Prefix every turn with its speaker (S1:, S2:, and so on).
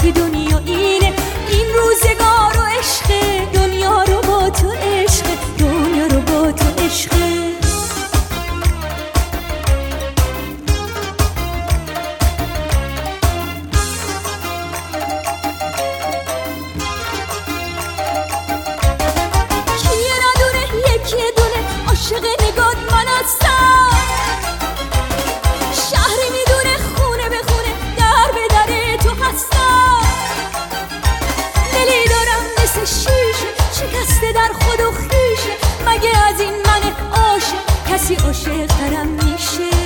S1: که دنیا اینه، این روزگار و عشق، دنیا رو با تو عشق، دنیا رو با تو عشق. کیه ندونه یکی دونه عاشق نگات من هستم، شهری میدونه خونه به خونه در به در تو هستم. دلی دارم مثل شیشه شکسته در خود و خیشه، مگه از این من عاشق کسی عاشق ترم میشه؟